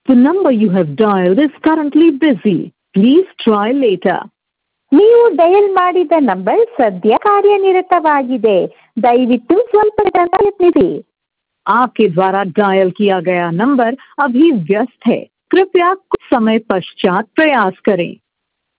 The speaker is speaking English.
The number you have dialed is currently busy. Please try later. ನೀವು dial ಮಾಡಿದ number ಸದ್ಯ ಕಾರ್ಯನಿರತವಾಗಿದೆ, ದಯವಿಟ್ಟು ಸ್ವಲ್ಪ ಪ್ರಯತ್ನಿಸಿ. आपके द्वारा डायल किया गया नंबर अभी व्यस्त है, कृपया कुछ समय पश्चात प्रयास करें.